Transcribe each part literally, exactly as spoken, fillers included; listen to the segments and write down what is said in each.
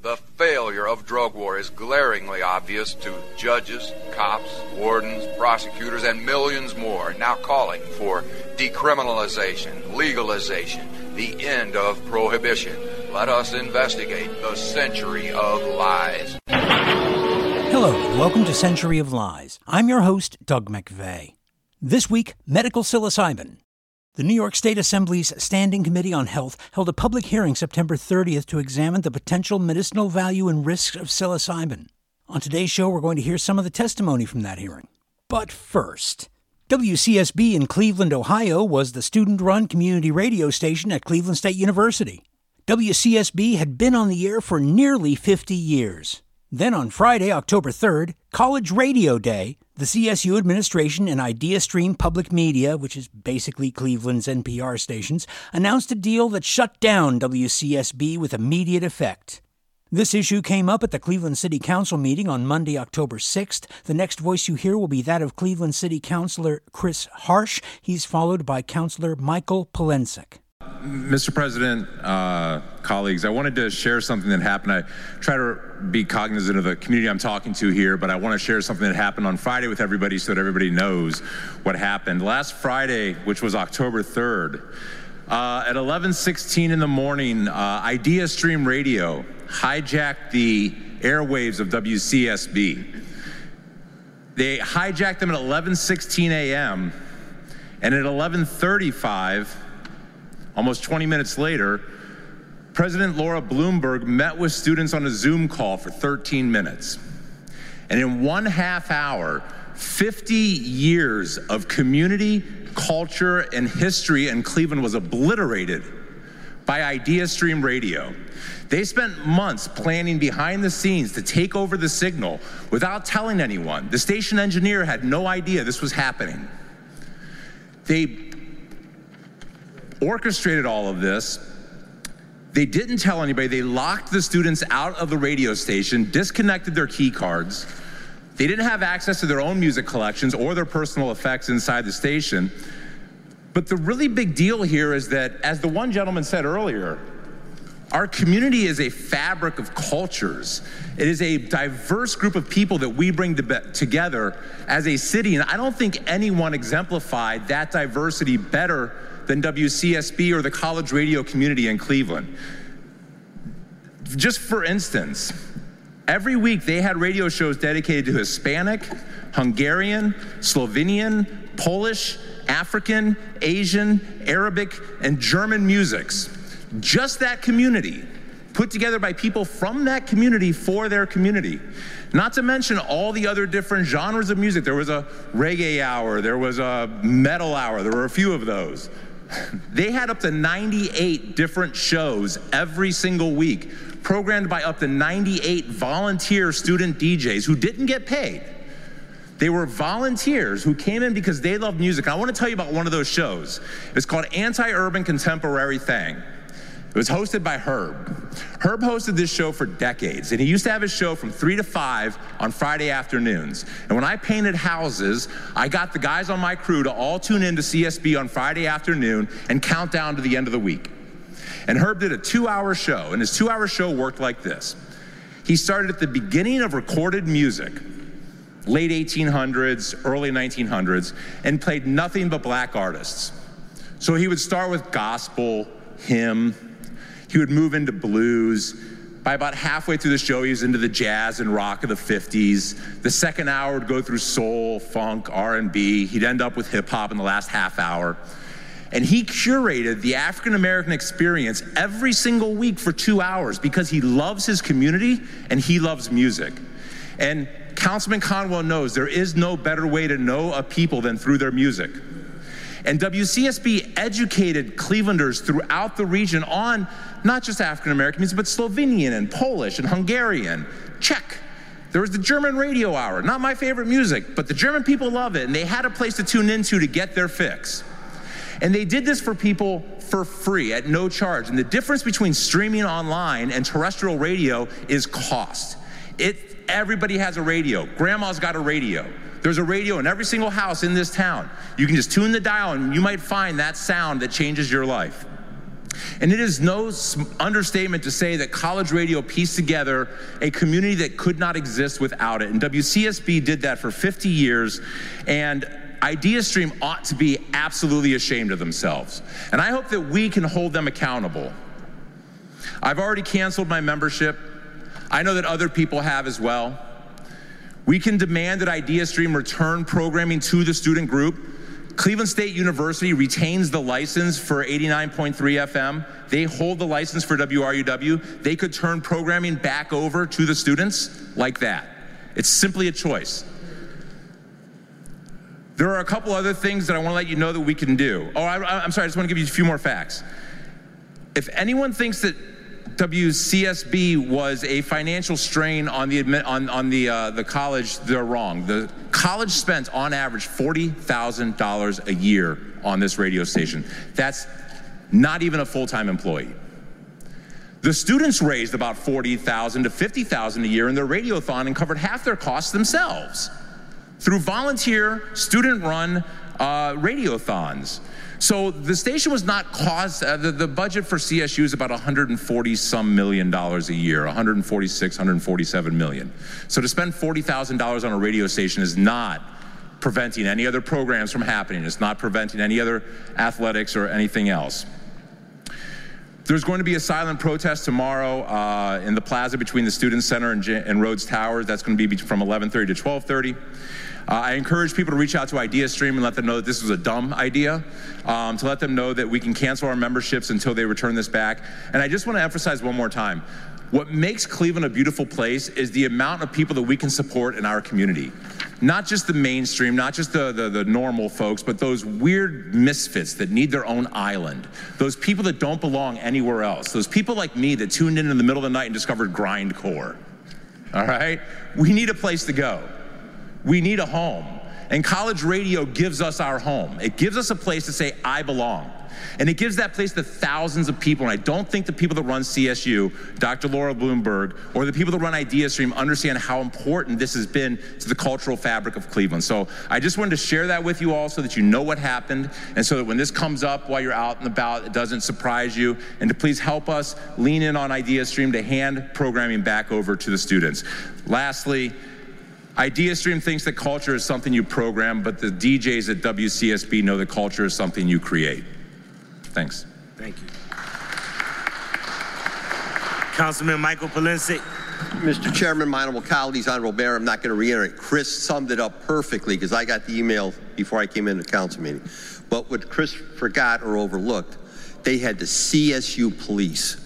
The failure of drug war is glaringly obvious to judges, cops, wardens, prosecutors, and millions more now calling for decriminalization, legalization, the end of prohibition. Let us investigate the century of lies. Hello, and welcome to Century of Lies. I'm your host, Doug McVeigh. This week, medical psilocybin. The New York State Assembly's Standing Committee on Health held a public hearing September thirtieth to examine the potential medicinal value and risks of psilocybin. On today's show, we're going to hear some of the testimony from that hearing. But first, W C S B in Cleveland, Ohio was the student-run community radio station at Cleveland State University. W C S B had been on the air for nearly fifty years. Then on Friday, October third, College Radio Day, the C S U administration and IdeaStream Public Media, which is basically Cleveland's N P R stations, announced a deal that shut down W C S B with immediate effect. This issue came up at the Cleveland City Council meeting on Monday, October sixth. The next voice you hear will be that of Cleveland City Councilor Chris Harsh. He's followed by Councilor Michael Polensek. Mister President, uh, colleagues, I wanted to share something that happened. I try to be cognizant of the community I'm talking to here, but I want to share something that happened on Friday with everybody so that everybody knows what happened. Last Friday, which was October third, uh, at eleven sixteen in the morning, uh, IdeaStream Radio hijacked the airwaves of W C S B. They hijacked them at eleven sixteen a.m., and at eleven thirty-five, almost twenty minutes later, President Laura Bloomberg met with students on a Zoom call for thirteen minutes. And in one half hour, fifty years of community, culture, and history in Cleveland was obliterated by IdeaStream Radio. They spent months planning behind the scenes to take over the signal without telling anyone. The station engineer had no idea this was happening. They orchestrated all of this. They didn't tell anybody. They locked the students out of the radio station, disconnected their key cards. They didn't have access to their own music collections or their personal effects inside the station. But the really big deal here is that, as the one gentleman said earlier, our community is a fabric of cultures. It is a diverse group of people that we bring to together as a city, and I don't think anyone exemplified that diversity better than W C S B or the college radio community in Cleveland. Just for instance, every week they had radio shows dedicated to Hispanic, Hungarian, Slovenian, Polish, African, Asian, Arabic, and German musics. Just that community, put together by people from that community for their community. Not to mention all the other different genres of music. There was a reggae hour, there was a metal hour, there were a few of those. They had up to ninety-eight different shows every single week, programmed by up to ninety-eight volunteer student D Js who didn't get paid. They were volunteers who came in because they loved music. I want to tell you about one of those shows. It's called Anti-Urban Contemporary Thing. It was hosted by Herb. Herb hosted this show for decades, and he used to have his show from three to five on Friday afternoons. And when I painted houses, I got the guys on my crew to all tune in to C S B on Friday afternoon and count down to the end of the week. And Herb did a two-hour show, and his two-hour show worked like this. He started at the beginning of recorded music, late eighteen hundreds, early nineteen hundreds, and played nothing but black artists. So he would start with gospel, hymn. He would move into blues. By about halfway through the show, he was into the jazz and rock of the fifties. The second hour would go through soul, funk, R and B. He'd end up with hip hop in the last half hour. And he curated the African-American experience every single week for two hours because he loves his community and he loves music. And Councilman Conwell knows there is no better way to know a people than through their music. And W C S B educated Clevelanders throughout the region on not just African-American music, but Slovenian and Polish and Hungarian, Czech. There was the German radio hour, not my favorite music, but the German people love it, and they had a place to tune into to get their fix. And they did this for people for free, at no charge. And the difference between streaming online and terrestrial radio is cost. It, everybody has a radio. Grandma's got a radio. There's a radio in every single house in this town. You can just tune the dial and you might find that sound that changes your life. And it is no understatement to say that college radio pieced together a community that could not exist without it. And W C S B did that for fifty years, and IdeaStream ought to be absolutely ashamed of themselves. And I hope that we can hold them accountable. I've already canceled my membership. I know that other people have as well. We can demand that IdeaStream return programming to the student group. Cleveland State University retains the license for eighty-nine point three F M. They hold the license for W R U W. They could turn programming back over to the students like that. It's simply a choice. There are a couple other things that I want to let you know that we can do. Oh, I, I'm sorry, I just want to give you a few more facts. If anyone thinks that W C S B was a financial strain on the admit, on, on the uh, the college, they're wrong. The college spent on average forty thousand dollars a year on this radio station. That's not even a full-time employee. The students raised about forty thousand to fifty thousand a year in their radiothon and covered half their costs themselves through volunteer, student-run uh, radiothons. So the station was not cost, uh, the, the budget for C S U is about one hundred forty some million dollars a year, one hundred forty-six, one hundred forty-seven million. So to spend forty thousand dollars on a radio station is not preventing any other programs from happening. It's not preventing any other athletics or anything else. There's going to be a silent protest tomorrow uh, in the plaza between the Student Center and, J- and Rhodes Towers. That's going to be from eleven thirty to twelve thirty. Uh, I encourage people to reach out to IdeaStream and let them know that this was a dumb idea, um, to let them know that we can cancel our memberships until they return this back. And I just want to emphasize one more time, what makes Cleveland a beautiful place is the amount of people that we can support in our community. Not just the mainstream, not just the, the, the normal folks, but those weird misfits that need their own island. Those people that don't belong anywhere else. Those people like me that tuned in in the middle of the night and discovered grindcore. All right? We need a place to go. We need a home. And college radio gives us our home. It gives us a place to say, I belong. And it gives that place to thousands of people. And I don't think the people that run C S U, Doctor Laura Bloomberg, or the people that run IdeaStream understand how important this has been to the cultural fabric of Cleveland. So I just wanted to share that with you all so that you know what happened, and so that when this comes up while you're out and about, it doesn't surprise you. And to please help us lean in on IdeaStream to hand programming back over to the students. Lastly, IdeaStream thinks that culture is something you program, but the D Js at W C S B know that culture is something you create. Thanks. Thank you. Councilman Michael Polensek. Mister Chairman, my honorable colleagues, honorable mayor, I'm not going to reiterate. Chris summed it up perfectly because I got the email before I came into the council meeting. But what Chris forgot or overlooked, they had the C S U police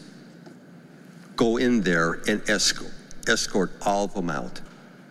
go in there and escort, escort all of them out.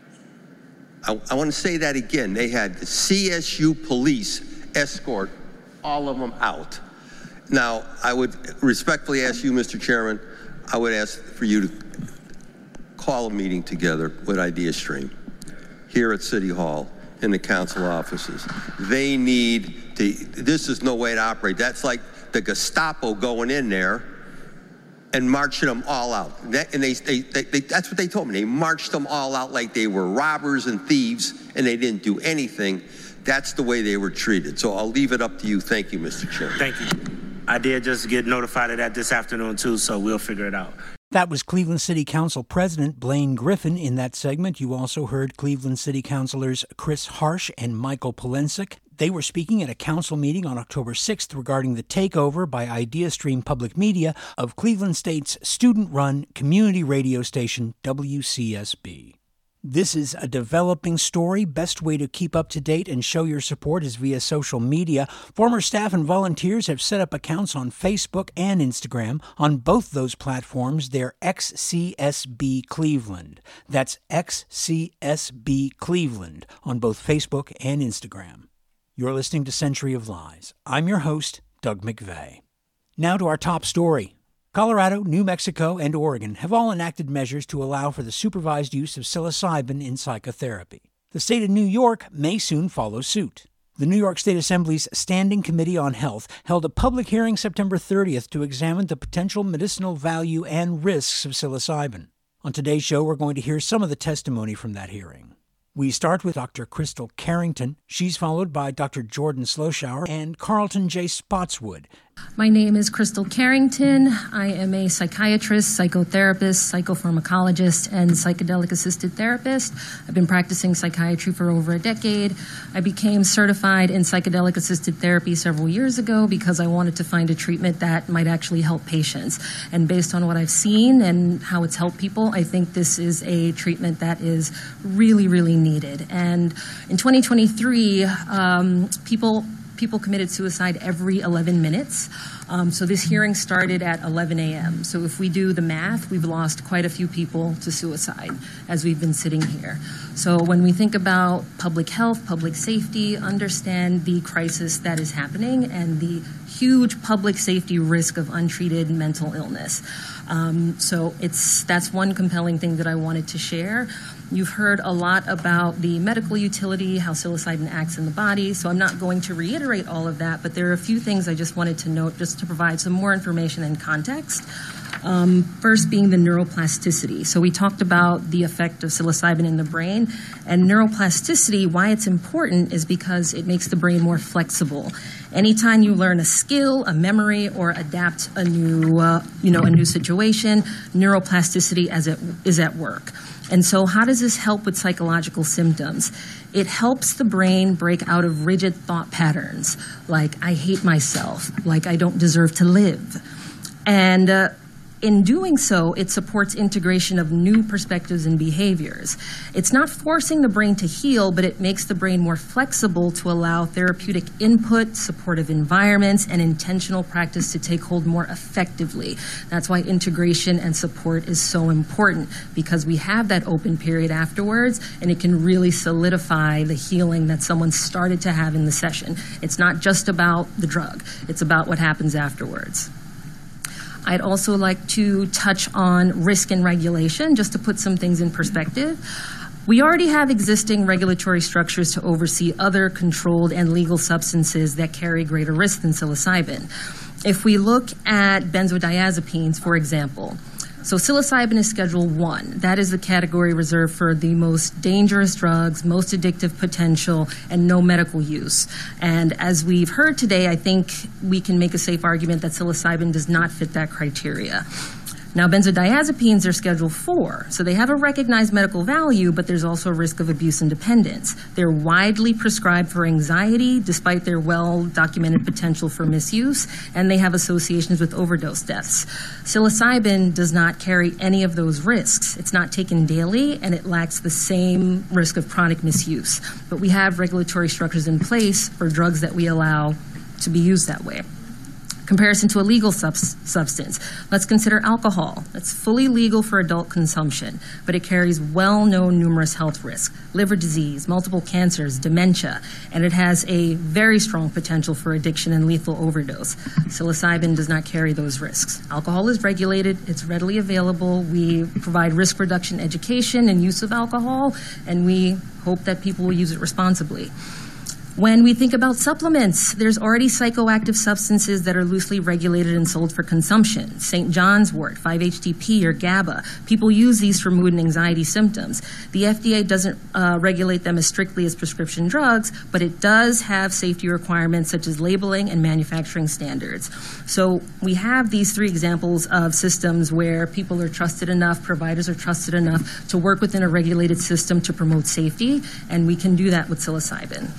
I, I want to say that again. They had the C S U police escort all of them out. Now, I would respectfully ask you, Mister Chairman, I would ask for you to call a meeting together with IdeaStream here at City Hall in the council offices. They need to, this is no way to operate. That's like the Gestapo going in there and marching them all out. That, and they, they, they, they, that's what they told me. They marched them all out like they were robbers and thieves, and they didn't do anything. That's the way they were treated. So I'll leave it up to you. Thank you, Mister Chairman. Thank you. I did just get notified of that this afternoon, too, so we'll figure it out. That was Cleveland City Council President Blaine Griffin. In that segment, you also heard Cleveland City Councilors Chris Harsh and Michael Polensek. They were speaking at a council meeting on October sixth regarding the takeover by IdeaStream Public Media of Cleveland State's student-run community radio station, W C S B. This is a developing story. Best way to keep up to date and show your support is via social media. Former staff and volunteers have set up accounts on Facebook and Instagram. On both those platforms, they're X C S B Cleveland. That's X C S B Cleveland on both Facebook and Instagram. You're listening to Century of Lies. I'm your host, Doug McVeigh. Now to our top story. Colorado, New Mexico, and Oregon have all enacted measures to allow for the supervised use of psilocybin in psychotherapy. The state of New York may soon follow suit. The New York State Assembly's Standing Committee on Health held a public hearing September thirtieth to examine the potential medicinal value and risks of psilocybin. On today's show, we're going to hear some of the testimony from that hearing. We start with Doctor Crystal Carrington. She's followed by Doctor Jordan Sloshower and Carlton J. Spotswood. My name is Crystal Carrington. I am a psychiatrist, psychotherapist, psychopharmacologist, and psychedelic-assisted therapist. I've been practicing psychiatry for over a decade. I became certified in psychedelic-assisted therapy several years ago because I wanted to find a treatment that might actually help patients. And based on what I've seen and how it's helped people, I think this is a treatment that is really, really needed. And in twenty twenty-three, um, people... People committed suicide every eleven minutes. Um, so this hearing started at eleven a.m. So if we do the math, we've lost quite a few people to suicide as we've been sitting here. So when we think about public health, public safety, understand the crisis that is happening and the huge public safety risk of untreated mental illness. Um, so it's that's one compelling thing that I wanted to share. You've heard a lot about the medical utility, how psilocybin acts in the body, so I'm not going to reiterate all of that, but there are a few things I just wanted to note just to provide some more information and context. Um, first being the neuroplasticity. So we talked about the effect of psilocybin in the brain, and neuroplasticity, why it's important is because it makes the brain more flexible. Anytime you learn a skill, a memory, or adapt a new, uh, you know, a new situation, neuroplasticity as it is at work. And so how does this help with psychological symptoms? It helps the brain break out of rigid thought patterns, like I hate myself, like I don't deserve to live. And uh, in doing so, it supports integration of new perspectives and behaviors. It's not forcing the brain to heal, but it makes the brain more flexible to allow therapeutic input, supportive environments, and intentional practice to take hold more effectively. That's why integration and support is so important, because we have that open period afterwards, and it can really solidify the healing that someone started to have in the session. It's not just about the drug. It's about what happens afterwards. I'd also like to touch on risk and regulation, just to put some things in perspective. We already have existing regulatory structures to oversee other controlled and legal substances that carry greater risk than psilocybin. If we look at benzodiazepines, for example, so psilocybin is Schedule one. That is the category reserved for the most dangerous drugs, most addictive potential, and no medical use. And as we've heard today, I think we can make a safe argument that psilocybin does not fit that criteria. Now, benzodiazepines are Schedule four, so they have a recognized medical value, but there's also a risk of abuse and dependence. They're widely prescribed for anxiety, despite their well-documented potential for misuse, and they have associations with overdose deaths. Psilocybin does not carry any of those risks. It's not taken daily, and it lacks the same risk of chronic misuse. But we have regulatory structures in place for drugs that we allow to be used that way. Comparison to a legal subs- substance. Let's consider alcohol. It's fully legal for adult consumption, but it carries well-known numerous health risks, liver disease, multiple cancers, dementia, and it has a very strong potential for addiction and lethal overdose. Psilocybin does not carry those risks. Alcohol is regulated, it's readily available, we provide risk reduction education and use of alcohol, and we hope that people will use it responsibly. When we think about supplements, there's already psychoactive substances that are loosely regulated and sold for consumption. Saint John's wort, five H T P, or GABA. People use these for mood and anxiety symptoms. The F D A doesn't uh, regulate them as strictly as prescription drugs, but it does have safety requirements such as labeling and manufacturing standards. So we have these three examples of systems where people are trusted enough, providers are trusted enough to work within a regulated system to promote safety, and we can do that with psilocybin.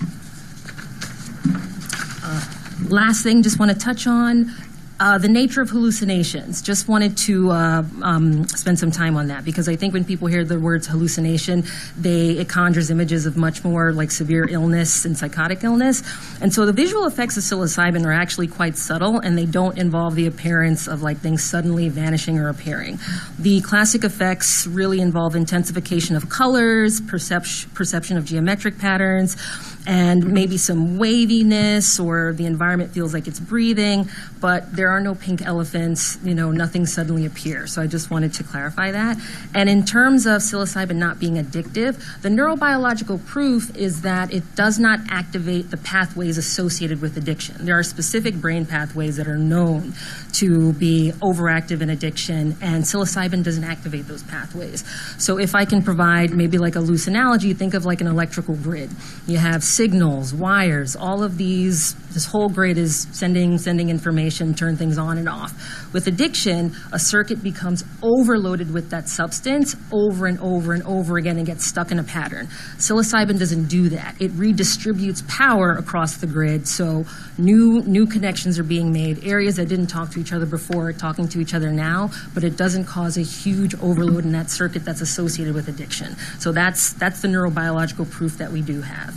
Uh, last thing, just want to touch on uh, the nature of hallucinations. Just wanted to uh, um, spend some time on that, because I think when people hear the words hallucination, they it conjures images of much more like severe illness and psychotic illness. And so the visual effects of psilocybin are actually quite subtle, and they don't involve the appearance of like things suddenly vanishing or appearing. The classic effects really involve intensification of colors, perception, perception of geometric patterns, and maybe some waviness, or the environment feels like it's breathing, but there there are no pink elephants, you know, nothing suddenly appears. So I just wanted to clarify that. And in terms of psilocybin not being addictive, the neurobiological proof is that it does not activate the pathways associated with addiction. There are specific brain pathways that are known to be overactive in addiction, and psilocybin doesn't activate those pathways. So if I can provide maybe like a loose analogy, think of like an electrical grid. You have signals, wires, all of these, this whole grid is sending, sending information, turn things on and off. With addiction, a circuit becomes overloaded with that substance over and over and over again and gets stuck in a pattern. Psilocybin doesn't do that. It redistributes power across the grid, so new, new connections are being made. Areas that didn't talk to each other before are talking to each other now, but it doesn't cause a huge overload in that circuit that's associated with addiction. So that's, that's the neurobiological proof that we do have.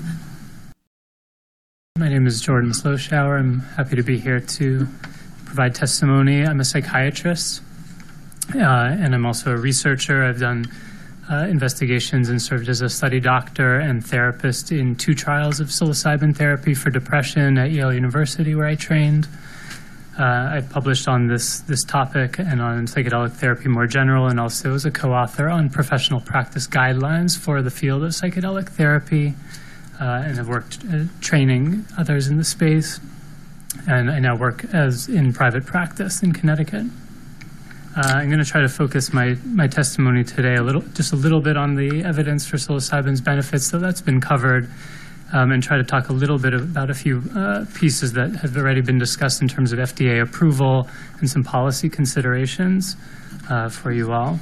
My name is Jordan Sloshower. I'm happy to be here to provide testimony. I'm a psychiatrist, uh, and I'm also a researcher. I've done uh, investigations and served as a study doctor and therapist in two trials of psilocybin therapy for depression at Yale University, where I trained. Uh, I've published on this, this topic and on psychedelic therapy more general, and also as a co-author on professional practice guidelines for the field of psychedelic therapy. Uh, and have worked uh, training others in the space, and I now work as in private practice in Connecticut. Uh, I'm going to try to focus my, my testimony today a little, just a little bit on the evidence for psilocybin's benefits, so that's been covered, um, and try to talk a little bit about a few uh, pieces that have already been discussed in terms of F D A approval and some policy considerations uh, for you all.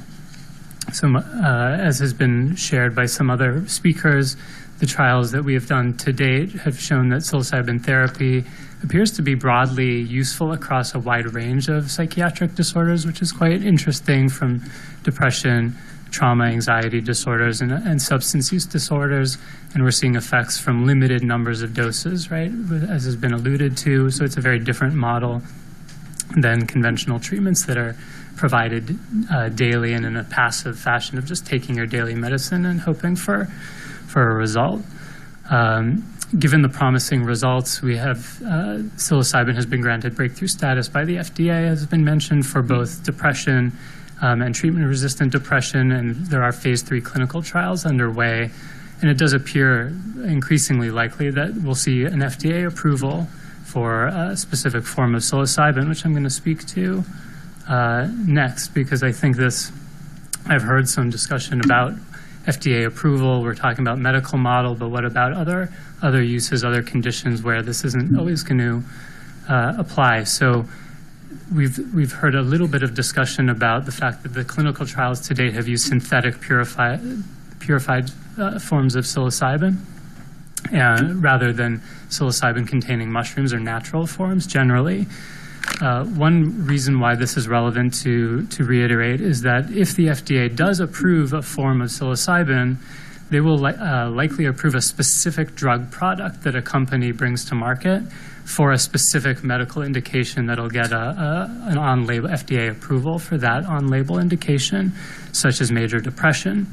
So, uh, as has been shared by some other speakers, the trials that we have done to date have shown that psilocybin therapy appears to be broadly useful across a wide range of psychiatric disorders, which is quite interesting, from depression, trauma, anxiety disorders, and, and substance use disorders. And we're seeing effects from limited numbers of doses, right, as has been alluded to. So it's a very different model than conventional treatments that are provided uh, daily and in a passive fashion of just taking your daily medicine and hoping for for a result. Um, given the promising results, we have uh, psilocybin has been granted breakthrough status by the F D A, as has been mentioned, for both depression um, and treatment-resistant depression, and there are phase three clinical trials underway, and it does appear increasingly likely that we'll see an F D A approval for a specific form of psilocybin, which I'm going to speak to uh, next, because I think this, I've heard some discussion about F D A approval. We're talking about medical model, but what about other other uses, other conditions where this isn't always going to uh, apply? So we've we've heard a little bit of discussion about the fact that the clinical trials to date have used synthetic purified purified uh, forms of psilocybin, uh, rather than psilocybin-containing mushrooms or natural forms generally. Uh, one reason why this is relevant to, to reiterate is that if the F D A does approve a form of psilocybin, they will li- uh, likely approve a specific drug product that a company brings to market for a specific medical indication that'll get a, a, an on-label F D A approval for that on-label indication, such as major depression.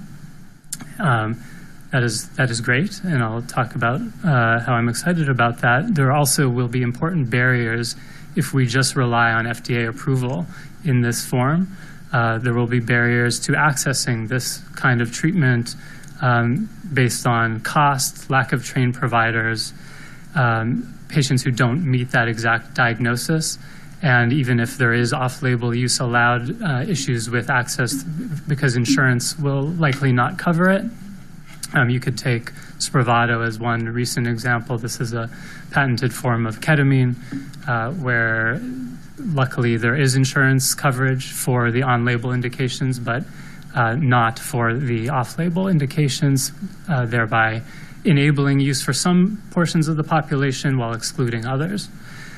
Um, that is that is great, and I'll talk about uh, how I'm excited about that. There also will be important barriers if we just rely on F D A approval in this form. Uh, there will be barriers to accessing this kind of treatment um, based on cost, lack of trained providers, um, patients who don't meet that exact diagnosis, and even if there is off-label use allowed, uh, issues with access because insurance will likely not cover it. Um, you could take Spravato as one recent example. This is a patented form of ketamine uh, where luckily there is insurance coverage for the on-label indications, but uh, not for the off-label indications, uh, thereby enabling use for some portions of the population while excluding others.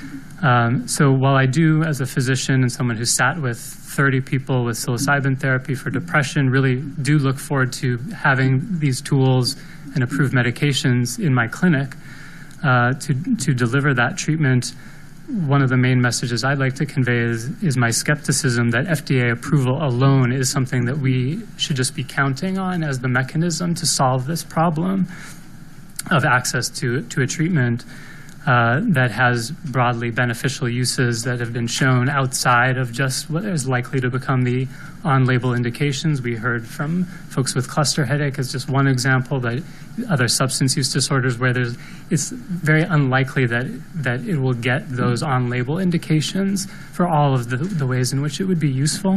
Um, so while I do, as a physician and someone who sat with thirty people with psilocybin therapy for depression, really do look forward to having these tools and approved medications in my clinic uh, to, to deliver that treatment, one of the main messages I'd like to convey is, is my skepticism that F D A approval alone is something that we should just be counting on as the mechanism to solve this problem of access to, to a treatment. uh, that has broadly beneficial uses that have been shown outside of just what is likely to become the on-label indications. We heard from folks with cluster headache as just one example, but other substance use disorders where there's, it's very unlikely that, that it will get those on-label indications for all of the, the ways in which it would be useful.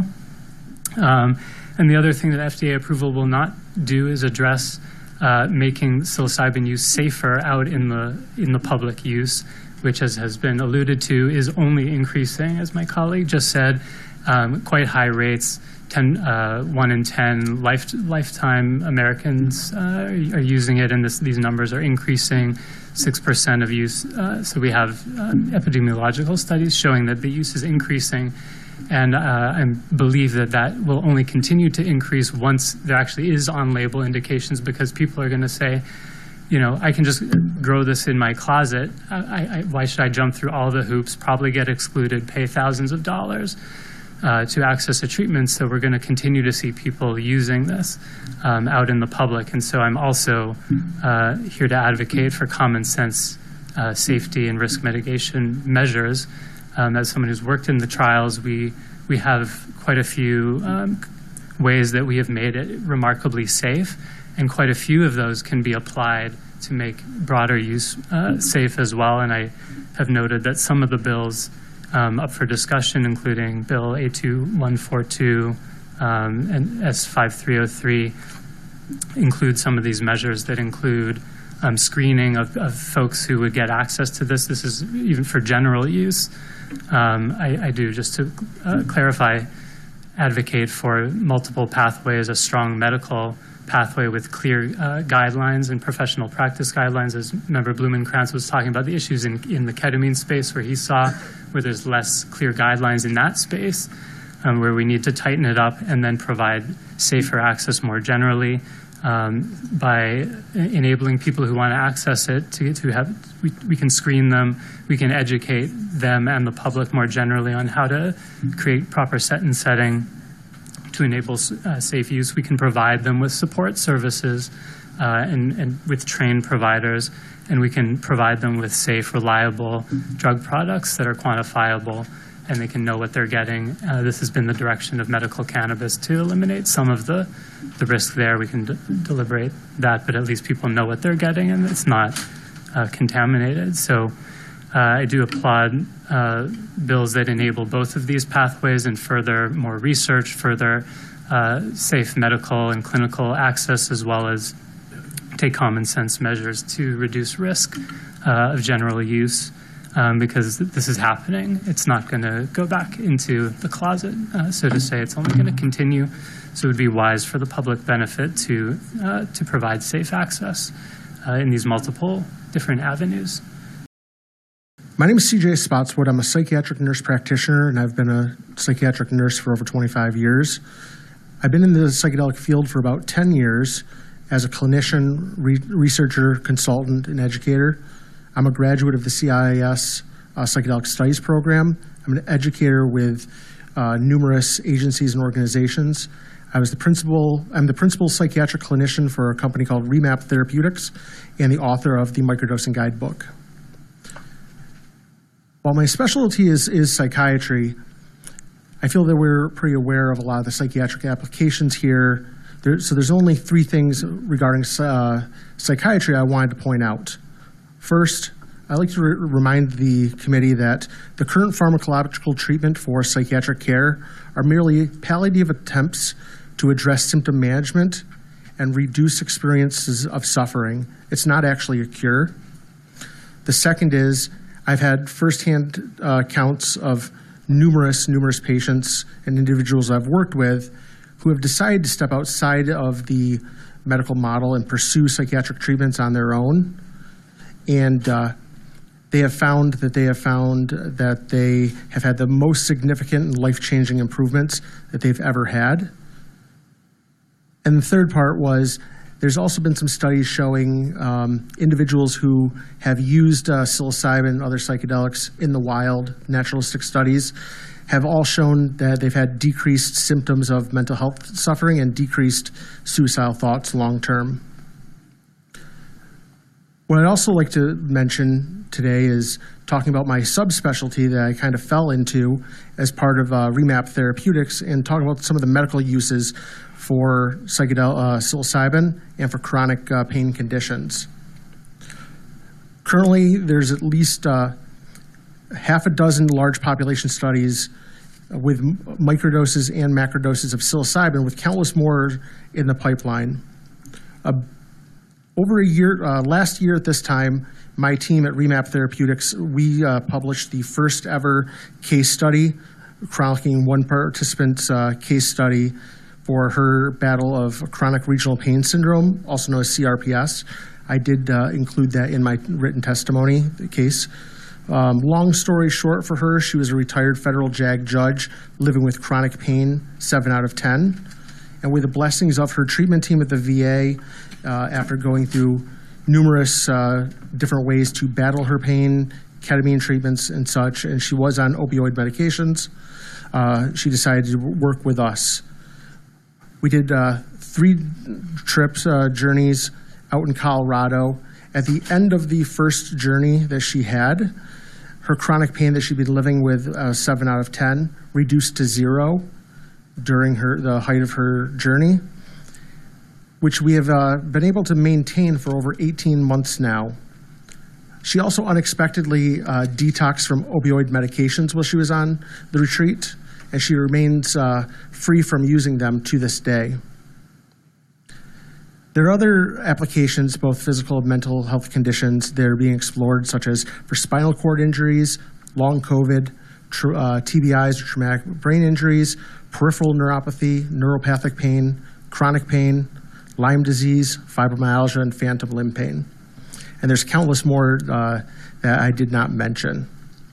Um, and the other thing that F D A approval will not do is address uh, making psilocybin use safer out in the, in the public use, which, as has been alluded to, is only increasing, as my colleague just said, um, quite high rates. ten, uh, one in ten life, lifetime Americans uh, are using it, and this, these numbers are increasing, six percent of use. Uh, so we have um, epidemiological studies showing that the use is increasing, and uh, I believe that that will only continue to increase once there actually is on-label indications, because people are going to say, you know, I can just grow this in my closet. I, I, why should I jump through all the hoops, probably get excluded, pay thousands of dollars Uh, to access a treatment? So we're going to continue to see people using this um, out in the public. And so I'm also uh, here to advocate for common sense uh, safety and risk mitigation measures. Um, as someone who's worked in the trials, we, we have quite a few um, ways that we have made it remarkably safe, and quite a few of those can be applied to make broader use uh, safe as well. And I have noted that some of the bills Um, up for discussion, including Bill A two one four two um, and S five three oh three, include some of these measures that include um, screening of, of folks who would get access to this. This is even for general use. Um, I, I do, just to uh, clarify, advocate for multiple pathways, a strong medical pathway with clear uh, guidelines and professional practice guidelines. As Member Blumenkrantz was talking about the issues in, in the ketamine space, where he saw where there's less clear guidelines in that space, um, where we need to tighten it up and then provide safer access more generally um, by enabling people who want to access it to, to have, we, we can screen them, we can educate them and the public more generally on how to create proper set and setting to enable uh, safe use. We can provide them with support services uh, and, and with trained providers, and we can provide them with safe, reliable drug products that are quantifiable, and they can know what they're getting. Uh, this has been the direction of medical cannabis, to eliminate some of the, the risk there. We can d deliberate that, but at least people know what they're getting, and it's not uh, contaminated. So uh, I do applaud uh, bills that enable both of these pathways and further more research, further uh, safe medical and clinical access, as well as take common sense measures to reduce risk uh, of general use, um, because th this is happening. It's not going to go back into the closet, uh, so to say. It's only going to continue. So it would be wise for the public benefit to, uh, to provide safe access uh, in these multiple different avenues. My name is C J Spotswood. I'm a psychiatric nurse practitioner, and I've been a psychiatric nurse for over twenty-five years. I've been in the psychedelic field for about ten years as a clinician, re researcher, consultant, and educator. I'm a graduate of the C I I S uh, Psychedelic Studies Program. I'm an educator with uh, numerous agencies and organizations. I was the principal, I'm the principal psychiatric clinician for a company called Remap Therapeutics and the author of the Microdosing Guidebook. While my specialty is, is psychiatry, I feel that we're pretty aware of a lot of the psychiatric applications here. There, so there's only three things regarding uh, psychiatry I wanted to point out. First, I'd like to re remind the committee that the current pharmacological treatment for psychiatric care are merely palliative attempts to address symptom management and reduce experiences of suffering. It's not actually a cure. The second is, I've had firsthand uh, accounts of numerous, numerous patients and individuals I've worked with who have decided to step outside of the medical model and pursue psychiatric treatments on their own. And uh, they have found that they have found that they have had the most significant and life-changing improvements that they've ever had. And the third part was, there's also been some studies showing um, individuals who have used uh, psilocybin and other psychedelics in the wild, naturalistic studies, have all shown that they've had decreased symptoms of mental health suffering and decreased suicidal thoughts long term. What I'd also like to mention today is talking about my subspecialty that I kind of fell into as part of uh, Remap Therapeutics, and talk about some of the medical uses for psychedelic uh, psilocybin and for chronic uh, pain conditions. Currently, there's at least uh, half a dozen large population studies with microdoses and macrodoses of psilocybin, with countless more in the pipeline. Uh, over a year, uh, last year at this time, my team at Remap Therapeutics, we uh, published the first ever case study, chronicling one participant's uh, case study for her battle of chronic regional pain syndrome, also known as C R P S. I did uh, include that in my written testimony, the case. Um, long story short for her, she was a retired federal JAG judge living with chronic pain, seven out of ten. And with the blessings of her treatment team at the V A, uh, after going through numerous uh, different ways to battle her pain, ketamine treatments and such, and she was on opioid medications, uh, she decided to work with us. We did uh, three trips, uh, journeys out in Colorado. At the end of the first journey that she had, her chronic pain that she'd been living with, uh, seven out of ten, reduced to zero during her the height of her journey, which we have uh, been able to maintain for over eighteen months now. She also unexpectedly uh, detoxed from opioid medications while she was on the retreat, and she remains uh, free from using them to this day. There are other applications, both physical and mental health conditions, that are being explored, such as for spinal cord injuries, long COVID, tr- uh, T B Is or traumatic brain injuries, peripheral neuropathy, neuropathic pain, chronic pain, Lyme disease, fibromyalgia, and phantom limb pain. And there's countless more uh, that I did not mention.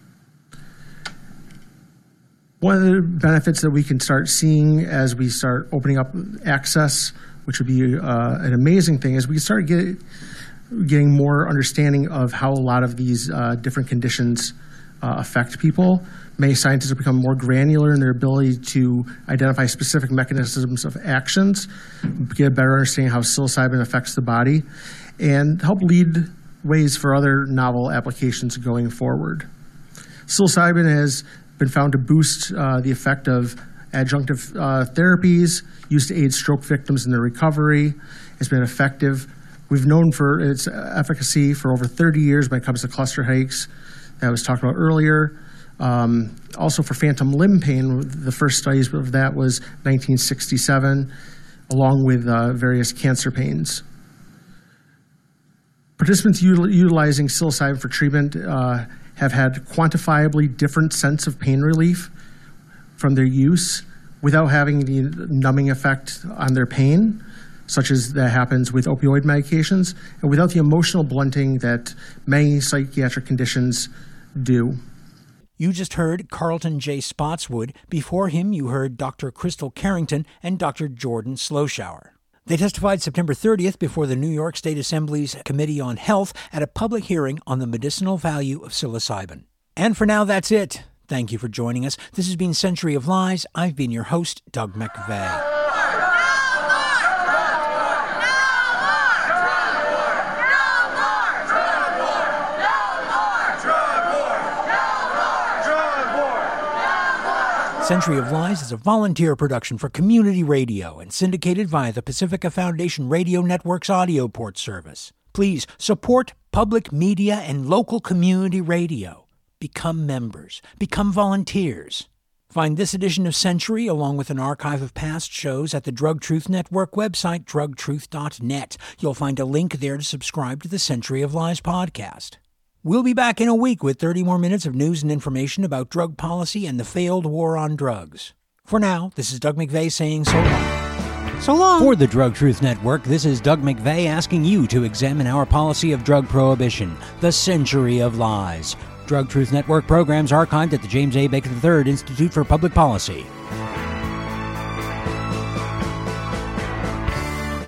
One of the benefits that we can start seeing as we start opening up access, which would be uh, an amazing thing, is we can start get, getting more understanding of how a lot of these uh, different conditions uh, affect people. Many scientists have become more granular in their ability to identify specific mechanisms of actions, get a better understanding of how psilocybin affects the body, and help lead ways for other novel applications going forward. Psilocybin has been found to boost uh, the effect of adjunctive uh, therapies used to aid stroke victims in their recovery. It's been effective. We've known for its efficacy for over thirty years when it comes to cluster headaches that I was talking about earlier. Um, also for phantom limb pain, the first studies of that was nineteen sixty-seven, along with uh, various cancer pains. Participants util- utilizing psilocybin for treatment uh, have had quantifiably different sense of pain relief from their use without having the numbing effect on their pain, such as that happens with opioid medications, and without the emotional blunting that many psychiatric conditions do. You just heard Carlton J. Spotswood. Before him, you heard Doctor Crystal Carrington and Doctor Jordan Sloshower. They testified September thirtieth before the New York State Assembly's Committee on Health at a public hearing on the medicinal value of psilocybin. And for now, that's it. Thank you for joining us. This has been Century of Lies. I've been your host, Doug McVeigh. Century of Lies is a volunteer production for community radio and syndicated via the Pacifica Foundation Radio Network's audio port service. Please support public media and local community radio. Become members. Become volunteers. Find this edition of Century, along with an archive of past shows, at the Drug Truth Network website, drug truth dot net. You'll find a link there to subscribe to the Century of Lies podcast. We'll be back in a week with thirty more minutes of news and information about drug policy and the failed war on drugs. For now, this is Doug McVeigh saying so long. So long! For the Drug Truth Network, this is Doug McVeigh asking you to examine our policy of drug prohibition, the Century of Lies. Drug Truth Network programs archived at the James A. Baker the third Institute for Public Policy.